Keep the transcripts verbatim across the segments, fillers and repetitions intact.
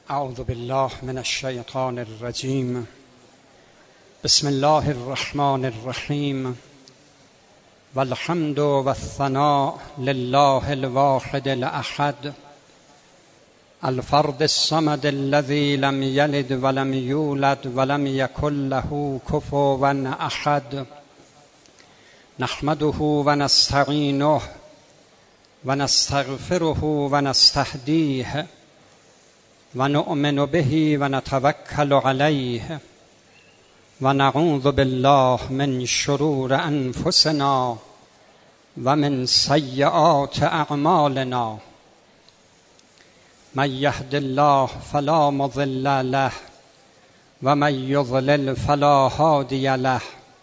اعوذ بالله من الشیطان الرجیم. بسم الله الرحمن الرحیم. والحمد والثناء لله الواحد الأحد الفرد الصمد الذي لم يلد ولم يولد ولم يكن له كفوا أحد. نحمده ونستعينه ونستغفره ونستهديه ونؤمن به ونتوكل عليه ونعوذ بالله من شرور أنفسنا ومن سيئات أعمالنا. من يهد الله فلا مضل له ومن يضلل فلا هادي له.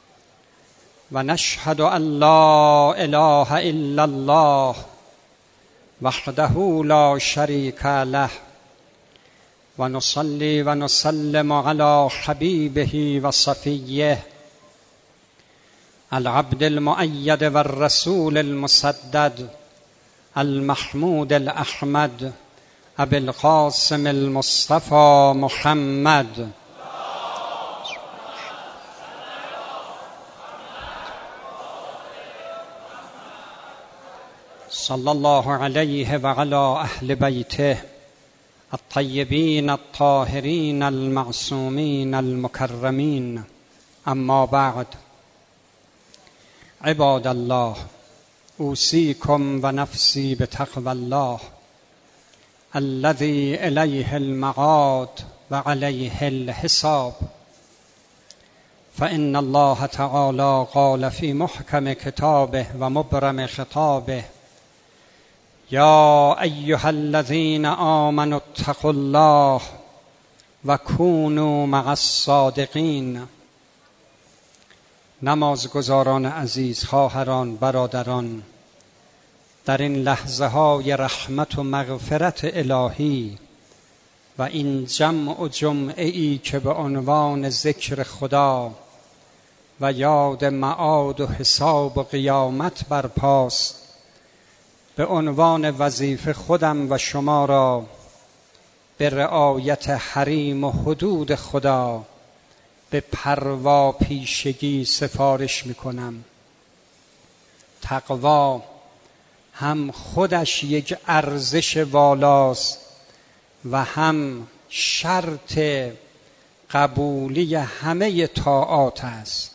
ونشهد أن لا إله إلا الله وحده لا شريك له. ونصلي ونسلم على حبيبه وصفيه العبد المؤيد والرسول المسدد المحمود الأحمد أبي القاسم المصطفى محمد صلى الله عليه وعلى أهل بيته الطيبين الطاهرين المعصومين المكرمين. اما بعد، عباد الله، اوصيكم ونفسي بتقوى الله الذي إليه المعاد وعليه الحساب. فإن الله تعالى قال في محكم كتابه ومبرم خطابه: يا أيها الذين آمنوا اتقوا الله وكونوا مع الصادقين. نمازگزاران عزیز، خواهران، برادران، در این لحظه های رحمت و مغفرت الهی و این جمع و جمعه ای که به عنوان ذکر خدا و یاد معاد و حساب و قیامت برپاست، به عنوان وظیفه خودم و شما را به رعایت حریم و حدود خدا به پروا پیشگی سفارش میکنم. تقوا هم خودش یک ارزش والاست و هم شرط قبولی همه طاعات است.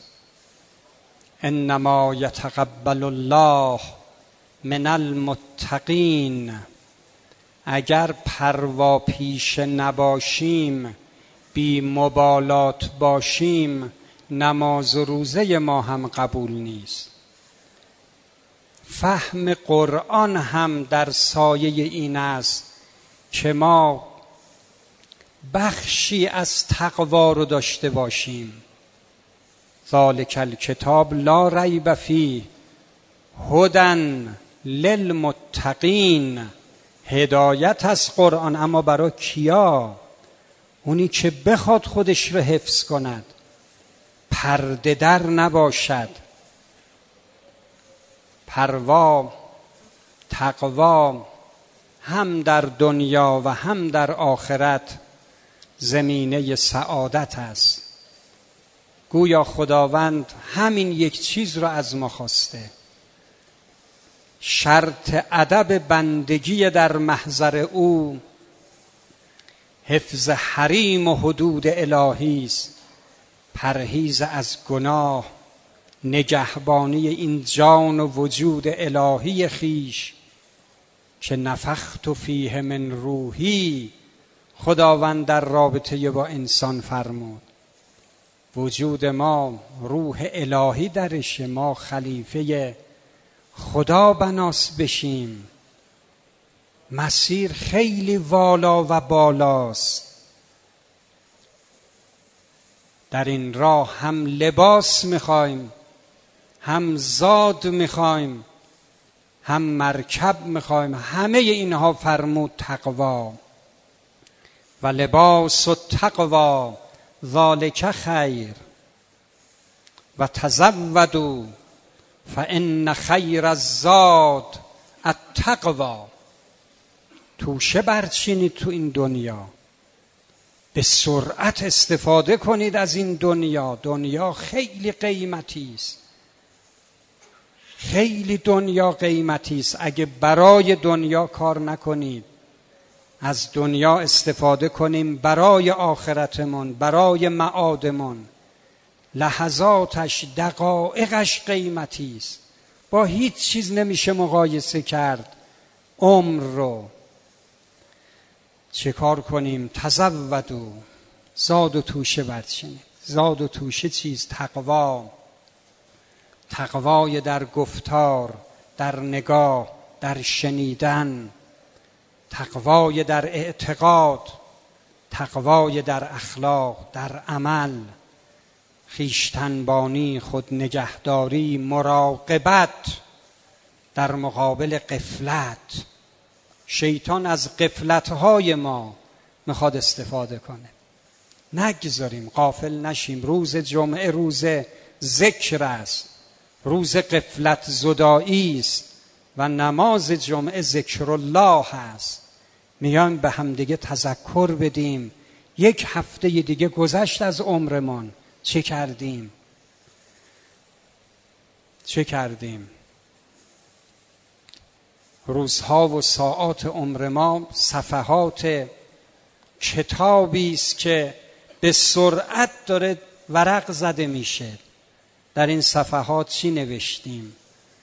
انما یتقبل الله من المتقین. اگر پروا پیش نباشیم، بی مبالات باشیم، نماز و روزه ما هم قبول نیست. فهم قرآن هم در سایه این است که ما بخشی از تقوا رو داشته باشیم. ذالک الکتاب لا ریب فیه هدی للمتقین. هدایت از قرآن، اما برای کیا؟ اونی که بخواد خودش رو حفظ کند، پرده در نباشد. پروا، تقوا هم در دنیا و هم در آخرت زمینه سعادت است. گویا خداوند همین یک چیز رو از ما خواسته. شرط ادب بندگی در محضر او حفظ حریم و حدود الهی است، پرهیز از گناه، نگهبانی این جان و وجود الهی خیش که نفخت فیه من روحی. خداوند در رابطه با انسان فرمود وجود ما روح الهی درش، ما خلیفه خدا بناس بشیم. مسیر خیلی والا و بالاست. در این راه هم لباس میخوایم، هم زاد میخوایم، هم مرکب میخوایم. همه اینها فرمود تقوا. و لباس التقوا ذالک خیر و تزودوا فان خیر الزاد التقوا. توشه برچینید تو این دنیا، به سرعت استفاده کنید از این دنیا. دنیا خیلی قیمتی است، خیلی دنیا قیمتی است. اگه برای دنیا کار نکنید، از دنیا استفاده کنیم برای آخرتمون، برای معادمون. لحظاتش، دقایقش قیمتی است. با هیچ چیز نمیشه مقایسه کرد عمر رو. چه کار کنیم؟ تزودوا، زاد و توشه برچینید. زاد و توشه چیز؟ تقوا. تقوای در گفتار، در نگاه، در شنیدن، تقوای در اعتقاد، تقوای در اخلاق، در عمل، خویشتنبانی، خود نگهداری، مراقبت در مقابل غفلت. شیطان از غفلت‌های ما میخواد استفاده کنه. نگذاریم، غافل نشیم. روز جمعه روز ذکر است، روز غفلت زدایی است و نماز جمعه ذکر الله است. میان به هم دیگه تذکر بدیم یک هفته دیگه گذشت از عمرمان، چه کردیم چه کردیم روزها و ساعات عمر ما صفحات کتابی است که به سرعت داره ورق زده میشه. در این صفحات چی نوشتیم؟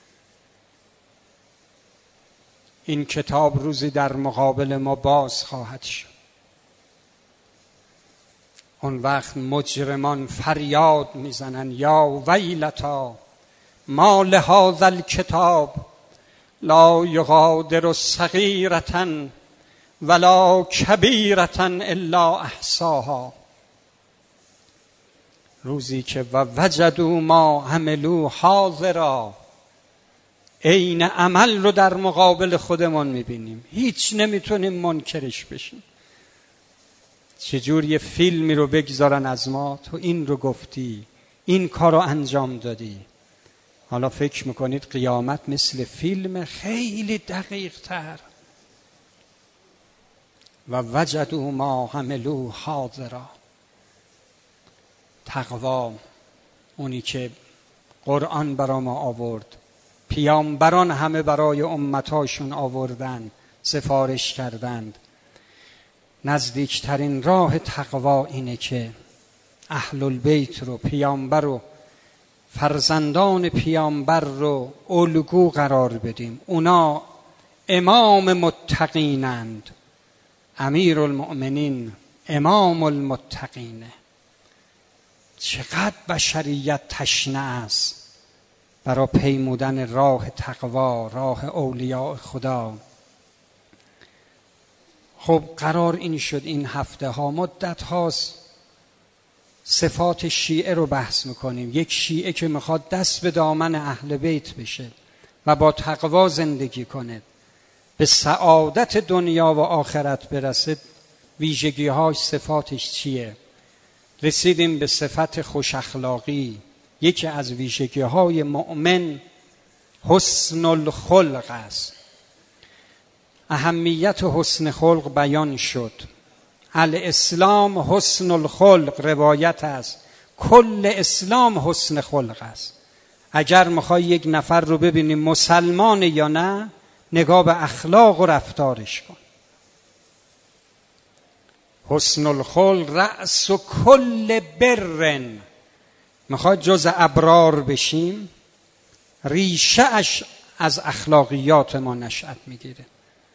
این کتاب روزی در مقابل ما باز خواهد شد. اون وقت مجرمان فریاد میزنن یا ویلتا ما لهذا الکتاب لا یغادر صغیرة ولا کبیرة الا احصاها. روزی که و وجدوا ما عملوا حاضرا، عین عمل رو در مقابل خودمون میبینیم، هیچ نمیتونیم منکرش بشیم. چجور یه فیلمی رو بگذارن از ما، تو این رو گفتی، این کار رو انجام دادی. حالا فکر میکنید قیامت مثل فیلم؟ خیلی دقیق تر. و وجدوا ما عملوا حاضرا. تقوا، اونی که قرآن برای ما آورد، پیامبران همه برای امتاشون آوردن، سفارش کردند. نزدیکترین راه تقوا اینه که اهل البیت رو، پیامبر رو، فرزندان پیامبر رو الگو قرار بدیم. اونا امام متقینند. امیر المؤمنین امام المتقینه. چقدر بشریت تشنه است برای پیمودن راه تقوا، راه اولیاء خدا. خب قرار این شد این هفته ها، مدت هاست صفات شیعه رو بحث میکنیم. یک شیعه که میخواد دست به دامن اهل بیت بشه و با تقوا زندگی کنه، به سعادت دنیا و آخرت برسه، ویژگی های صفاتش چیه؟ رسیدیم به صفت خوش اخلاقی. یکی از ویژگی های مؤمن حسن الخلق است. اهمیت حسن خلق بیان شد. الاسلام حسن الخلق، روایت است کل اسلام حسن خلق است. اگر میخوای یک نفر رو ببینی مسلمان یا نه، نگاه به اخلاق و رفتارش کن. حسن الخلق رأس و کل برن. میخواد جز ابرار بشیم، ریشه اش از اخلاقیات ما نشأت میگیره.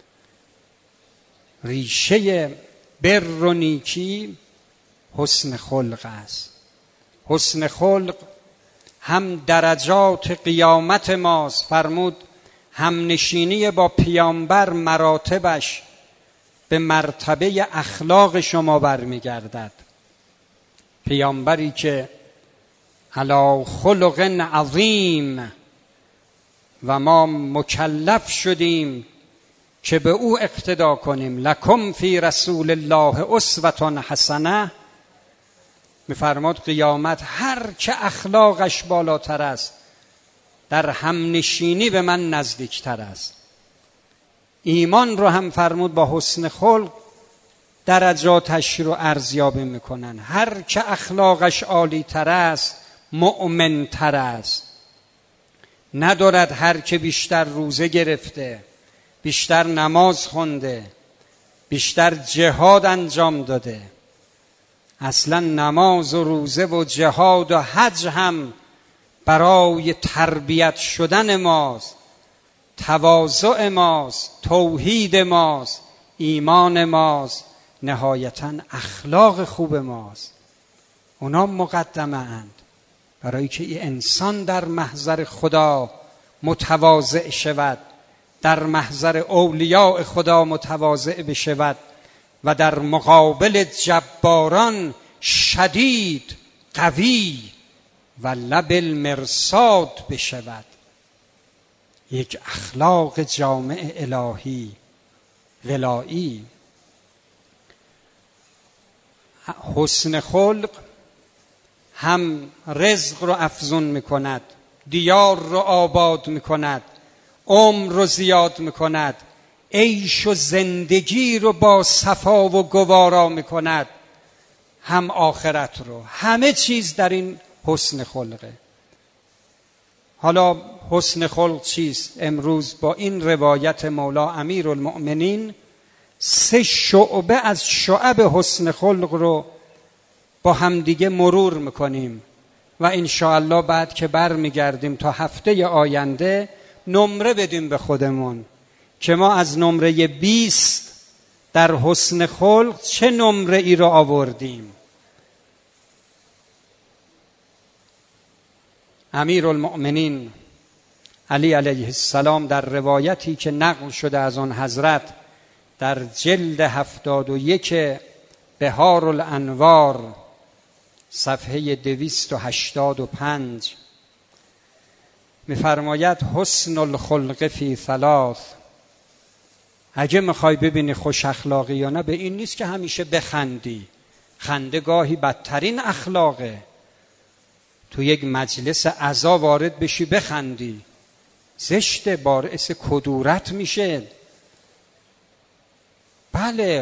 ریشه بر و نیکی حسن خلق است. حسن خلق هم درجات قیامت ماست. فرمود هم نشینی با پیامبر مراتبش به مرتبه اخلاق شما برمیگردد. پیامبری که علی خلق عظیم و ما مکلف شدیم که به او اقتدا کنیم. لکم فی رسول الله اسوة حسنه. میفرماد قیامت هر که اخلاقش بالاتر است، در همنشینی به من نزدیکتر است. ایمان رو هم فرمود با حسن خلق درجاتش رو ارزیابی میکنن. هر که اخلاقش عالی تر است مؤمن تر است. ندارد هر که بیشتر روزه گرفته، بیشتر نماز خونده، بیشتر جهاد انجام داده. اصلا نماز و روزه و جهاد و حج هم برای تربیت شدن ماست، تواضع ماست، توحید ماست، ایمان ماست، نهایتاً اخلاق خوب ماست. اونا مقدمه اند برای که این انسان در محضر خدا متواضع شود، در محضر اولیاء خدا متواضع بشود و در مقابل جباران شدید، قوی و لب المرصاد بشود. یک اخلاق جامع الهی ولایی. حسن خلق هم رزق رو افزون میکند، دیار رو آباد میکند، عمر رو زیاد میکند، عیش و زندگی رو با صفا و گوارا میکند، هم آخرت رو. همه چیز در این حسن خلقه. حالا حسن خلق چیست؟ امروز با این روایت مولا امیرالمؤمنین سه شعبه از شعب حسن خلق رو با همدیگه مرور میکنیم و انشاءالله بعد که بر میگردیم تا هفته آینده نمره بدیم به خودمون که ما از نمره بیست در حسن خلق چه نمره ای رو آوردیم. امیرالمؤمنین علی علیه السلام در روایتی که نقل شده از آن حضرت در جلد هفتاد و یک بهار الانوار صفحه دویست و هشتاد و پنج می‌فرماید حسن الخلق فی ثلاث. اگه میخوای ببینی خوش اخلاقی یا نه، به این نیست که همیشه بخندی. خنده گاهی بدترین اخلاقه. تو یک مجلس عزا وارد بشی بخندی، زشته، باعث کدورت میشه. بله،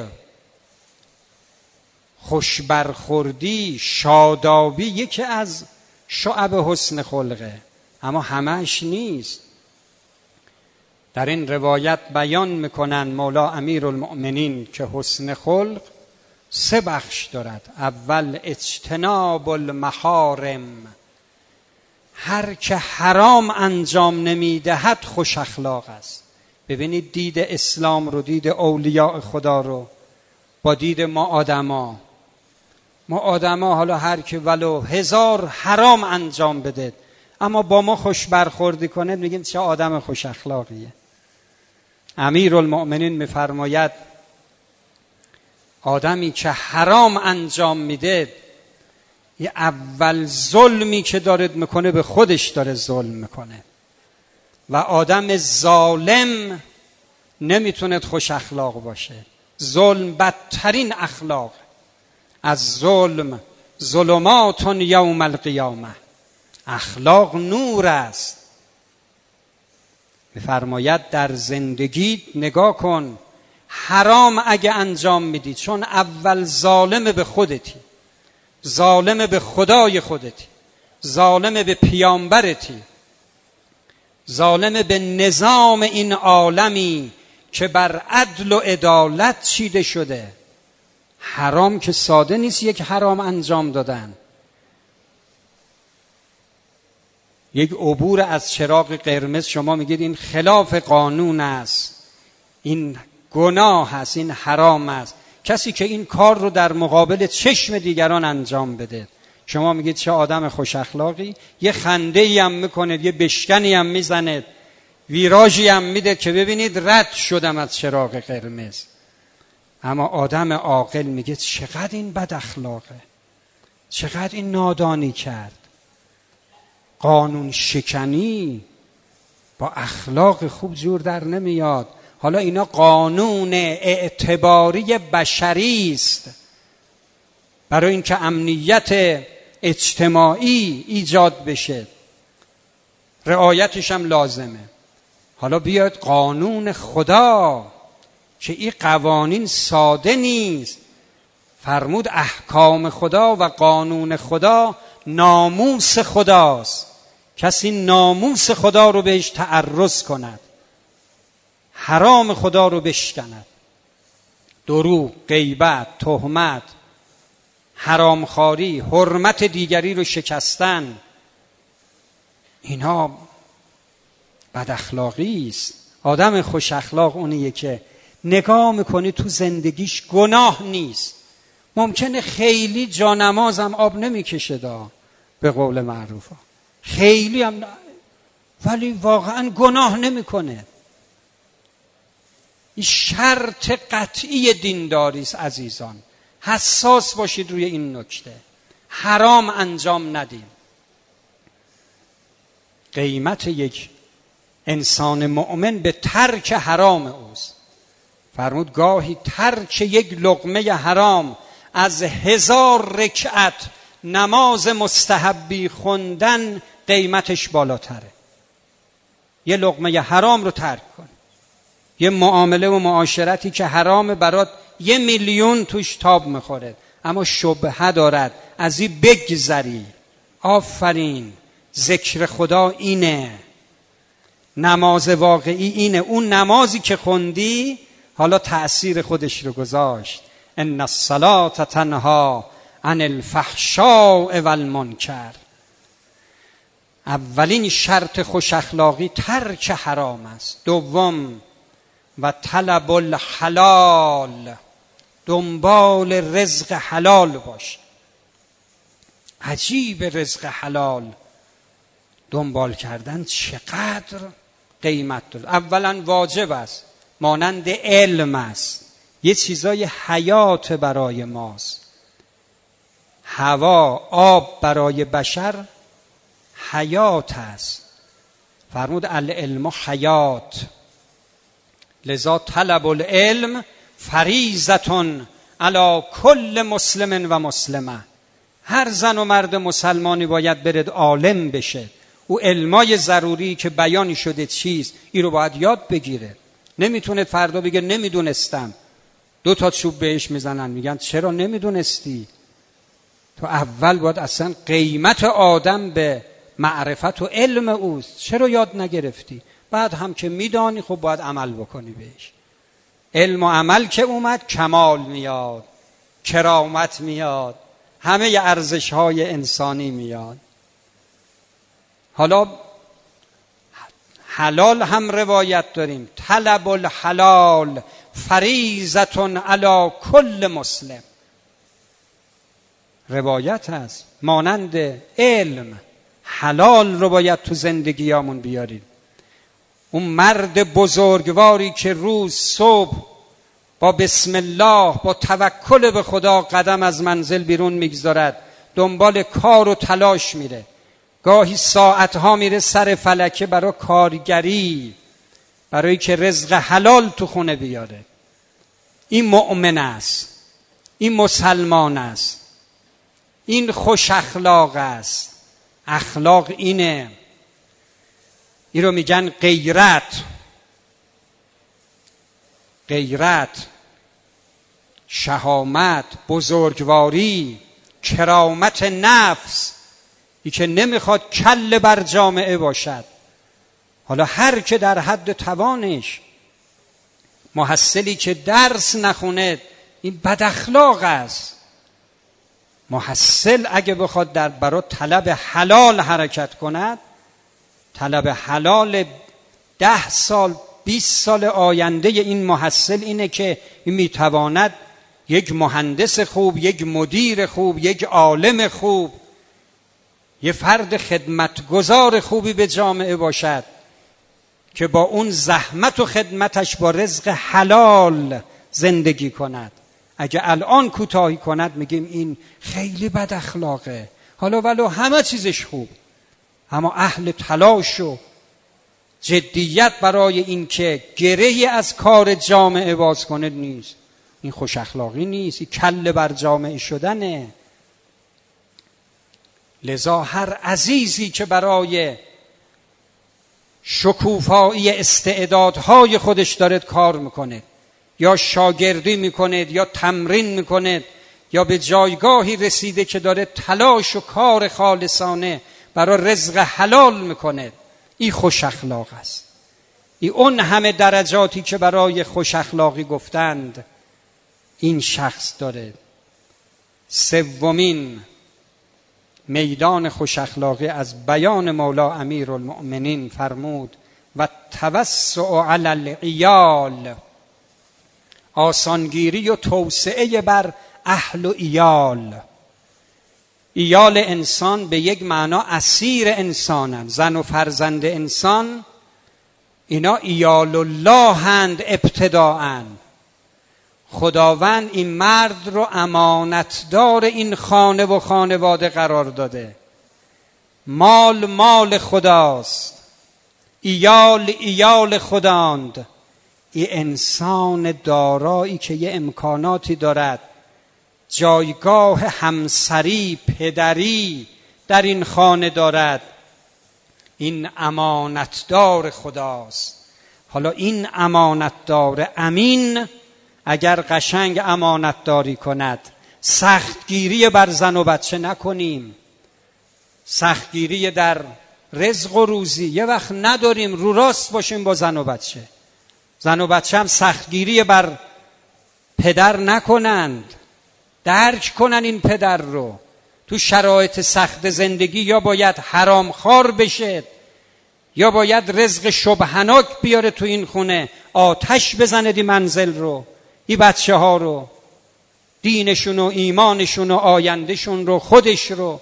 خوش برخوردی، شادابی یکی از شعب حسن خلقه، اما همهش نیست. در این روایت بیان میکنن مولا امیرالمؤمنین که حسن خلق سه بخش دارد. اول اجتناب المحارم، هر که حرام انجام نمیدهد خوش اخلاق است. ببینید دید اسلام رو، دید اولیاء خدا رو با دید ما آدما. ما آدما حالا هر که ولو هزار حرام انجام بده اما با ما خوش برخوردی کنه میگیم چه آدم خوش اخلاقیه. امیرالمؤمنین میفرماید آدمی که حرام انجام میده یه اول ظلمی که داره میکنه به خودش داره ظلم میکنه و آدم ظالم نمیتونه خوش اخلاق باشه. ظلم بدترین اخلاق. از ظلم ظلمات یوم القیامه، اخلاق نور است. میفرماید در زندگی نگاه کن، حرام اگه انجام میدی چون اول ظالم به خودتی، ظالم به خدای خودتی، ظالم به پیامبرتی، ظالم به نظام این عالمی که بر عدل و عدالت چیده شده. حرام که ساده نیست یک حرام انجام دادن. یک عبور از چراغ قرمز شما میگید این خلاف قانون است، این گناه است، این حرام است. کسی که این کار رو در مقابل چشم دیگران انجام بده شما میگید چه آدم خوش اخلاقی. یه خنده ای هم میکنه، یه بشکنی هم میزنه، ویراژی هم میده که ببینید رد شدم از چراغ قرمز. اما آدم عاقل میگه چقدر این بد اخلاقه، چقدر این نادانی کرد. قانون شکنی با اخلاق خوب جور در نمیاد. حالا اینا قانون اعتباری بشری است برای اینکه امنیت اجتماعی ایجاد بشه، رعایتش هم لازمه. حالا بیاد قانون خدا که این قوانین ساده نیست، فرمود احکام خدا و قانون خدا ناموس خداست. کسی ناموس خدا رو بهش تعرض کند، حرام خدا رو بشکند، دروغ، غیبت، تهمت، حرامخواری، حرمت دیگری رو شکستن، اینا بد اخلاقی است. آدم خوش اخلاق اونیه که نگاه میکنی تو زندگیش گناه نیست. ممکنه خیلی جانمازم آب نمیکشه دا، به قول معروف خیلی هم، ولی واقعا گناه نمیکنه. این شرط قطعی دینداری است عزیزان. حساس باشید روی این نکته. حرام انجام ندیم. قیمت یک انسان مؤمن به ترک حرام اوست. فرمود گاهی ترک یک لقمه حرام از هزار رکعت نماز مستحبی خوندن قیمتش بالاتره. یه لقمه حرام رو ترک کن. یه معامله و معاشرتی که حرام برات یه میلیون توش تاب میخوره اما شبهه دارد، از این بگذری. آفرین، ذکر خدا اینه، نماز واقعی اینه. اون نمازی که خوندی حالا تأثیر خودش رو گذاشت. ان الصلاة تنها عن الفحشاء والمنکر. اولین شرط خوش اخلاقی ترک حرام است. دوم و طلب الحلال، دنبال رزق حلال باش. عجیب، رزق حلال دنبال کردن چقدر قیمت داره. اولا واجب است، مانند علم است، یه چیزای حیات برای ماست. هوا، آب برای بشر حیات است. فرمود العلم حیات، لذا طلب العلم فریضة علی کل مسلم و مسلمه. هر زن و مرد مسلمانی باید برد عالم بشه. او علمای ضروری که بیان شده چیست این رو باید یاد بگیره. نمیتونه فردا بگه نمیدونستم. دو تا چوب بهش میزنن میگن چرا نمیدونستی؟ تو اول باید اصلا قیمت آدم به معرفت و علم اوست. چرا یاد نگرفتی؟ بعد هم که میدانی خب باید عمل بکنی بهش. علم و عمل که اومد کمال میاد، کرامت میاد، همه ارزش های انسانی میاد. حالا حلال هم روایت داریم، طلب الحلال فریضة علی کل مسلم. روایت هست مانند علم حلال رو باید تو زندگیامون بیاریم. اون مرد بزرگواری که روز صبح با بسم الله، با توکل به خدا قدم از منزل بیرون میگذارد، دنبال کار و تلاش میره، گاهی ساعتها میره سر فلکه برای کارگری، برای که رزق حلال تو خونه بیاره. این مؤمن است، این مسلمان است، این خوش اخلاق است. اخلاق اینه. این رو میگن غیرت. غیرت، شهامت، بزرگواری، کرامت نفس. این که نمیخواد کله بر جامعه باشد. حالا هر که در حد توانش، محصلی که درس نخونه این بد اخلاق است. محصل اگه بخواد در برای طلب حلال حرکت کند، طلب حلال ده سال بیست سال آینده این محصل اینه که این میتواند یک مهندس خوب، یک مدیر خوب، یک عالم خوب، یک فرد خدمتگزار خوبی به جامعه باشد که با اون زحمت و خدمتش با رزق حلال زندگی کند. اگه الان کوتاهی کند میگیم این خیلی بد اخلاقه. حالا ولو همه چیزش خوب، اما اهل تلاش و جدیت برای این که گرهی از کار جامعه باز کنه نیست. این خوش اخلاقی نیست، این کله بر جامعه شدنه. لذا هر عزیزی که برای شکوفایی استعدادهای خودش دارد کار میکنه، یا شاگردی میکنه، یا تمرین میکنه، یا به جایگاهی رسیده که داره تلاش و کار خالصانه برای رزق حلال میکنه، این خوش اخلاق است. این اون همه درجاتی که برای خوش اخلاقی گفتند این شخص داره. سومین میدان خوش اخلاقی از بیان مولا امیرالمؤمنین فرمود و توسع علی العیال، آسانگیری و توسعه بر اهل و ایال. ایال انسان به یک معنا اسیر انسانن، زن و فرزند انسان اینا ایال الله هند ابتداءً. خداوند این مرد رو امانتدار این خانه و خانواده قرار داده. مال مال خداست، ایال ایال خداند. این انسان دارایی که یه امکاناتی دارد، جایگاه همسری پدری در این خانه دارد، این امانتدار خداست. حالا این امانتدار امین اگر قشنگ امانتداری کند، سختگیری بر زن و بچه نکنیم. سختگیری در رزق و روزی یه وقت نداریم، رو راست باشیم با زن و بچه. زن و بچه هم سختگیری بر پدر نکنند، درک کنن این پدر رو. تو شرایط سخت زندگی یا باید حرام خور بشه یا باید رزق شبهناک بیاره تو این خونه، آتش بزنه دی منزل رو، این بچه ها رو، دینشون و ایمانشون و آیندهشون رو، خودش رو،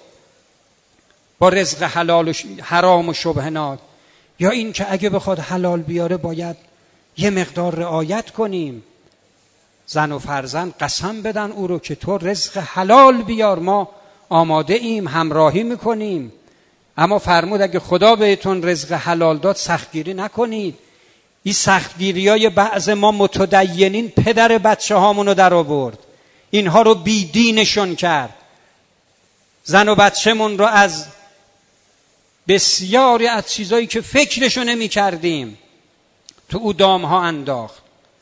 با رزق حلال و حرام و شبهناک. یا این که اگه بخواد حلال بیاره باید یه مقدار رعایت کنیم. زن و فرزند قسم بدن او رو که تو رزق حلال بیار، ما آماده ایم، همراهی میکنیم. اما فرمود اگه خدا بهتون رزق حلال داد سختگیری نکنید. این سختگیری های بعض ما متدینین پدر بچه هامونو در آورد، اینها رو بی دینشون کرد. زن و بچه من رو از بسیاری از چیزایی که فکرشو نمی کردیم تو او دام ها انداخت.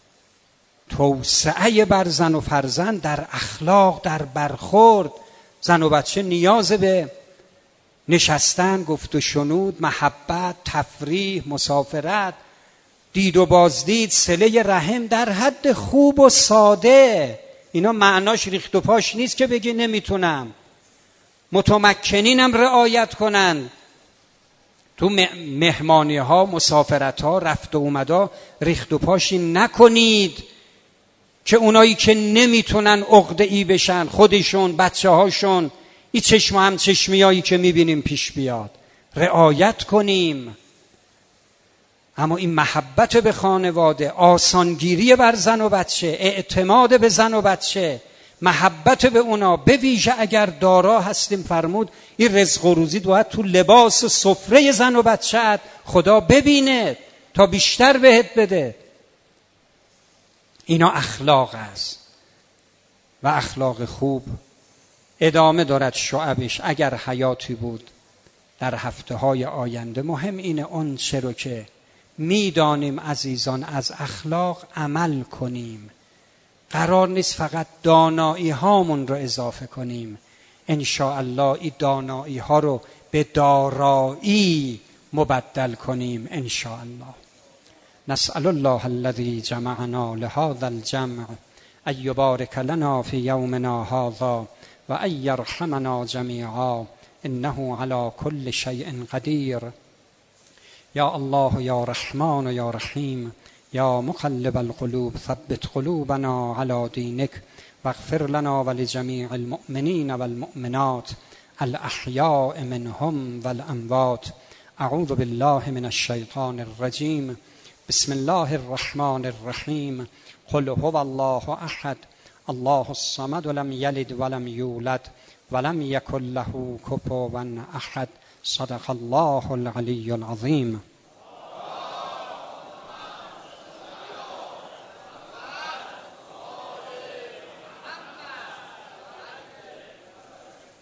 توسعه بر زن و فرزند در اخلاق، در برخورد. زن و بچه نیاز به نشستن، گفت و شنود، محبت، تفریح، مسافرت، دید و بازدید، صله رحم در حد خوب و ساده. اینا معناش ریخت و پاش نیست که بگی نمیتونم. متمکنینم رعایت کنن. تو مهمانی ها، مسافرت ها، رفت و اومدا ریخت و پاشی نکنید که اونایی که نمیتونن عقده ای بشن، خودشون، بچه هاشون، این چشم هم چشمی هایی که میبینیم پیش بیاد. رعایت کنیم. اما این محبت به خانواده، آسانگیری بر زن و بچه، اعتماد به زن و بچه، محبت به اونا، به ویژه اگر دارا هستیم فرمود این رزق و روزی باید تو لباس و سفره زن و بچه‌ات خدا ببینه تا بیشتر بهت بده. اینا اخلاق است و اخلاق خوب. ادامه دارد شعبش اگر حیاتی بود در هفته های آینده. مهم اینه اون چه رو که میدانیم عزیزان از اخلاق عمل کنیم. قرار نیست فقط دانایی هامون رو اضافه کنیم. ان شاء الله این دانایی ها رو به دارایی مبدل کنیم ان شاء الله. نسأل الله الذي جمعنا لهذا الجمع ان یبارک لنا في یومنا هذا و ان یرحمنا جمیعا انه على كل شيء قدیر. یا الله یا رحمان یا رحیم یا مقلب القلوب ثبت قلوبنا على دینک واغفر لنا ولجمیع المؤمنین والمؤمنات الاحیاء منهم والاموات. اعوذ بالله من الشیطان الرجیم. بسم الله الرحمن الرحیم. قل هو الله احد الله الصمد لم یلد ولم یولد ولم یکن له کفوا احد. صدق الله العلی العظیم.